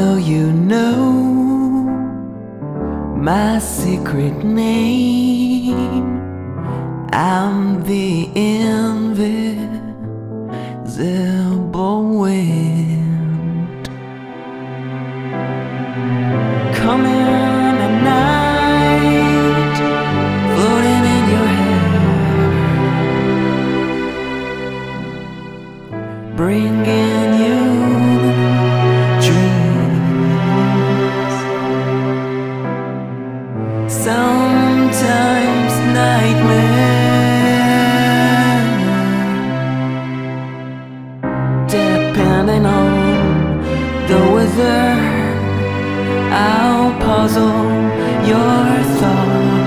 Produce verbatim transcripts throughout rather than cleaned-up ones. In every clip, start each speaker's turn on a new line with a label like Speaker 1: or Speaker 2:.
Speaker 1: know you know my secret name. I'm the invisible wind, coming at night, floating in your hair, bringing you dreams. Sometimes nightmares, depending on the weather. I'll puzzle your thoughts.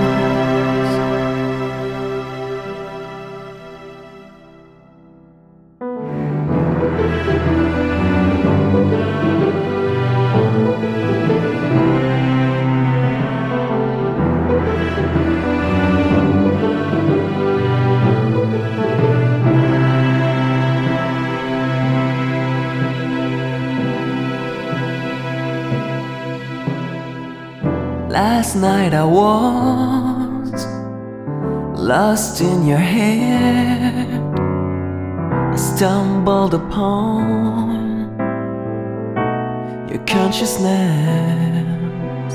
Speaker 1: Last night I was lost in your head. I stumbled upon your consciousness.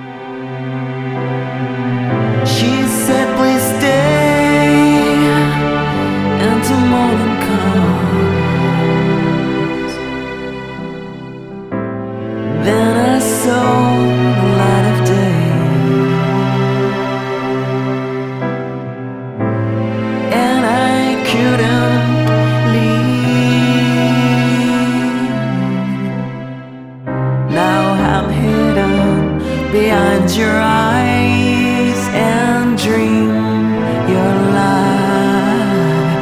Speaker 1: She said, please stay until morning comes. Then I saw the light of day, and I couldn't leave. Now I'm hidden behind your eyes and dream your life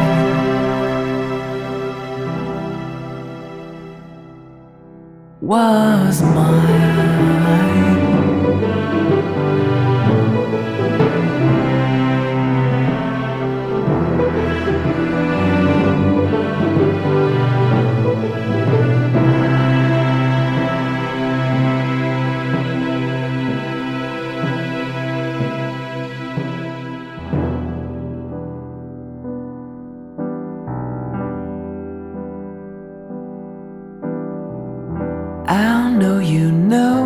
Speaker 1: was mine. I know you know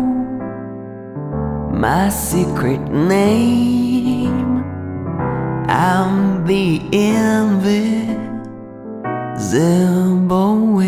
Speaker 1: my secret name. I'm the invisible